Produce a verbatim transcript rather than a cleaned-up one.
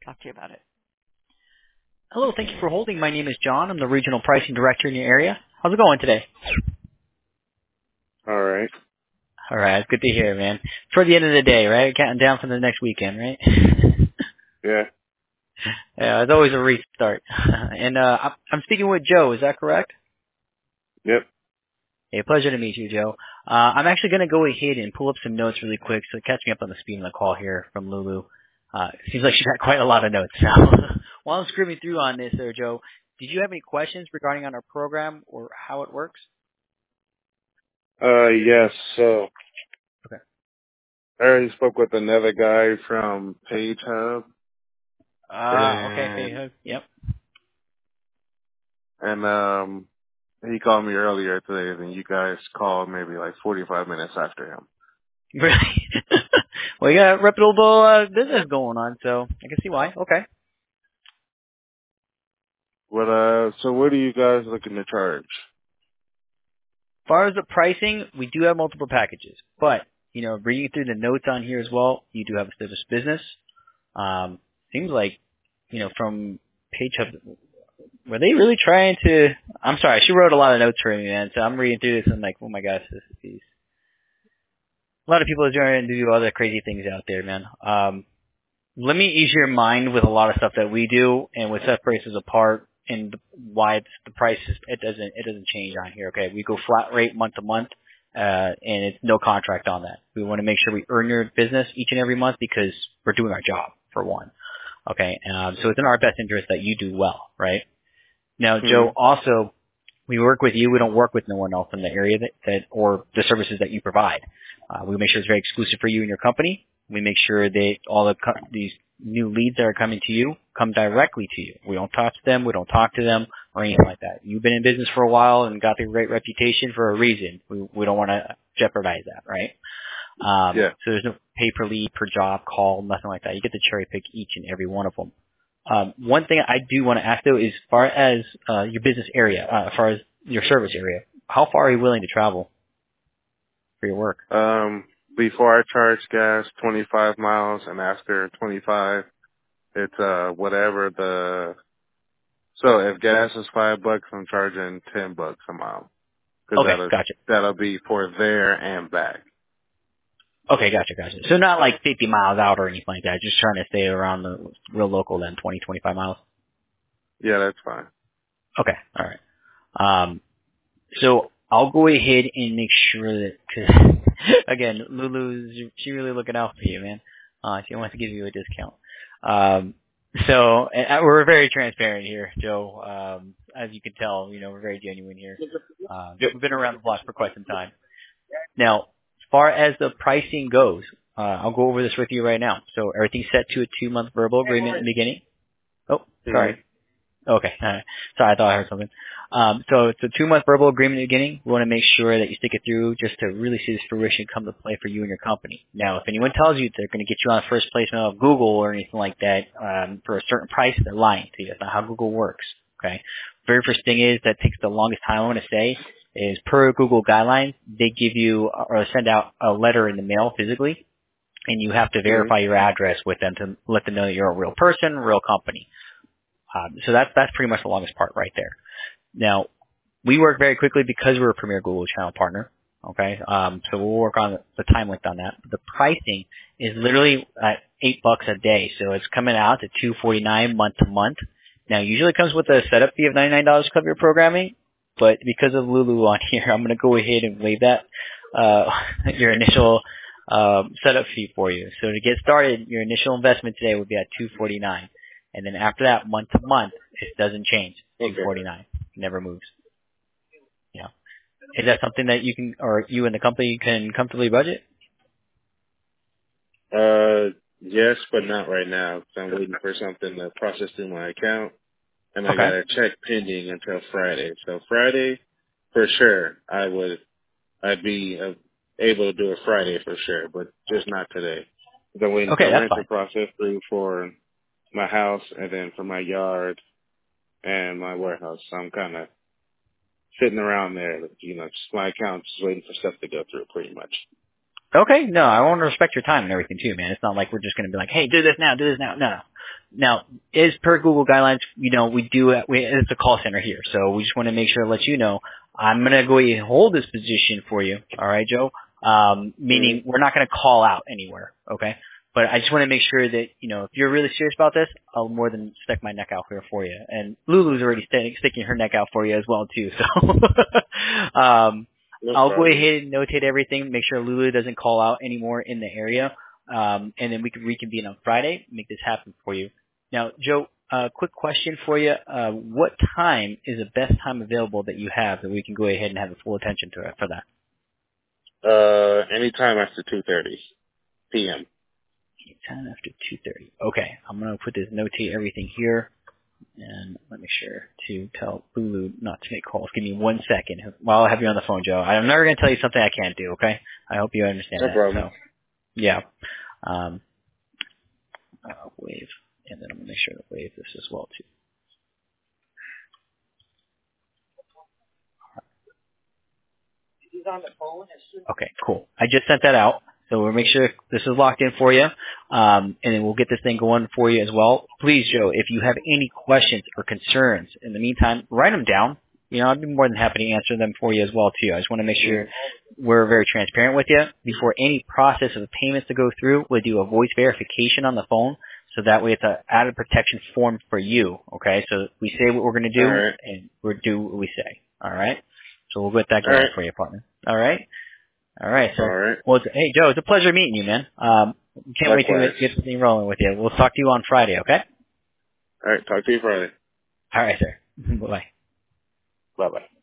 talk to you about it. Hello, thank you for holding. My name is John. I'm the Regional Pricing Director in your area. How's it going today? All right. All right, it's good to hear, man. Toward the end of the day, right? Counting down for the next weekend, right? Yeah. Yeah, it's always a restart. And uh, I'm I'm speaking with Joe. Is that correct? Yep. Hey, pleasure to meet you, Joe. Uh, I'm actually going to go ahead and pull up some notes really quick, so catch me up on the speed of the call here from Lulu. Uh, seems like she's got quite a lot of notes. So while I'm screaming through on this there, Joe, did you have any questions regarding on our program or how it works? Uh, yes. So Okay. I already spoke with another guy from Page Hub, Ah, okay. Hey, and uh, yep. and um, he called me earlier today, and you guys called maybe like forty-five minutes after him. Really? Well, you got a reputable uh, business going on, so I can see why. Okay. As But uh, so what are you guys looking to charge? far as the pricing, we do have multiple packages, but you know, reading through the notes on here as well, you do have a service business. Um, seems like, you know, from Page Hub, were they really trying to? I'm sorry, she wrote a lot of notes for me, man. So I'm reading through this and I'm like, oh my gosh, this is these. A lot of people are trying to do other crazy things out there, man. Um, let me ease your mind with a lot of stuff that we do and what separates us apart and why it's the price is, it doesn't it doesn't change on here. Okay, we go flat rate month to month, uh, and it's no contract on that. We want to make sure we earn your business each and every month because we're doing our job for one. Okay, um, so it's in our best interest that you do well, right? Now, Joe, Mm-hmm. also we work with you. We don't work with no one else in the area that, that or the services that you provide. Uh, we make sure it's very exclusive for you and your company. We make sure that all the co- these new leads that are coming to you come directly to you. We don't talk to them. We don't talk to them or anything like that. You've been in business for a while and got the great reputation for a reason. We, we don't want to jeopardize that, right? Um, Yeah. so there's no pay per lead, per job, call, nothing like that. You get to cherry pick each and every one of them. Um, one thing I do want to ask though is, as far as uh, your business area, uh, as far as your service area, how far are you willing to travel for your work? Um, before I charge gas, twenty-five miles, and after twenty-five, it's uh whatever the. So if gas is five bucks, I'm charging ten bucks a mile, because Okay, that'll gotcha. that'll be for there and back. Okay, gotcha, gotcha. So not like fifty miles out or anything like that. Just trying to stay around the real local then, twenty, twenty-five miles. Yeah, that's fine. Okay, all right. Um, so I'll go ahead and make sure that, cause again, Lulu's, she really looking out for you, man. Uh, she wants to give you a discount. Um, so and we're very transparent here, Joe. Um, as you can tell, you know, we're very genuine here. Uh, Yep. we've been around the block for quite some time. Now, as far as the pricing goes, uh, I'll go over this with you right now. So everything's set to a two-month verbal agreement in the beginning. Oh, sorry. Mhm. Okay. All right. Sorry, I thought I heard something. Um, so it's a two-month verbal agreement in the beginning. We want to make sure that you stick it through just to really see this fruition come to play for you and your company. Now, if anyone tells you they're going to get you on the first placement of Google or anything like that um, for a certain price, they're lying to you. That's not how Google works. Okay. Very first thing is that takes the longest time I want to say is per Google guidelines, they give you or send out a letter in the mail physically, and you have to Mhm. verify your address with them to let them know that you're a real person, real company. Um, so that's that's pretty much the longest part right there. Now, we work very quickly because we're a premier Google channel partner. Okay, um, so we'll work on the time length on that. The pricing is literally at eight bucks a day, so it's coming out to two forty nine month to month. Now, usually it comes with a setup fee of ninety nine dollars to cover your programming, but because of Lulu on here, I'm going to go ahead and waive that uh, your initial um, setup fee for you. So to get started, your initial investment today would be at two forty nine, and then after that, month to month, it doesn't change. two Okay. forty nine, never moves. Yeah. Is that something that you can, or you and the company can comfortably budget? Uh, yes, but not right now. 'Cause I'm waiting for something to process through my account, and I Okay. got a check pending until Friday. So Friday, for sure, I would. I'd be uh, able to do it Friday for sure, but just not today. 'Cause I'm waiting Okay, for that's rent to fine. process through for my house, and then for my yard and my warehouse. So I'm kind of sitting around there, you know, just my account, just waiting for stuff to go through, pretty much. Okay, no, I want to respect your time and everything too, man. It's not like we're just going to be like, hey, do this now, do this now. No, no. now, as per Google guidelines, you know, we do, we, it's a call center here, so we just want to make sure to let you know, I'm going to go ahead and hold this position for you, all right, Joe? Um, meaning we're not going to call out anywhere, okay? But I just want to make sure that, you know, if you're really serious about this, I'll more than stick my neck out here for you. And Lulu's already st- sticking her neck out for you as well, too, so. um, No I'll problem. go ahead and notate everything, make sure Lulu doesn't call out anymore in the area, um, and then we can reconvene on Friday, make this happen for you. Now, Joe, uh, quick question for you. Uh, what time is the best time available that you have that we can go ahead and have the full attention to it for that? Uh, anytime after two thirty p.m. Anytime after two thirty. Okay, I'm going to put this, notate everything here, and let me sure to tell Lulu not to make calls. Give me one second while I have you on the phone, Joe. I'm never going to tell you something I can't do, okay? I hope you understand No that. problem. So, yeah. Um, uh, wave. And then I'm going to make sure to wave this as well, too. Okay, cool. I just sent that out. So we'll make sure this is locked in for you. Um, and then we'll get this thing going for you as well. Please, Joe, if you have any questions or concerns in the meantime, write them down. You know, I'd be more than happy to answer them for you as well, too. I just want to make sure we're very transparent with you. Before any process of payments to go through, we'll do a voice verification on the phone. So that way it's an added protection form for you, okay? So we say what we're going to do, All right. and we'll do what we say, all right? So we'll get that All going right. for you, partner. All right? All right, so, All right. well, it's, hey, Joe, it's a pleasure meeting you, man. Um, can't wait to Likewise. get this thing rolling with you. We'll talk to you on Friday, okay? All right. Talk to you Friday. All right, sir. Bye-bye. Bye bye.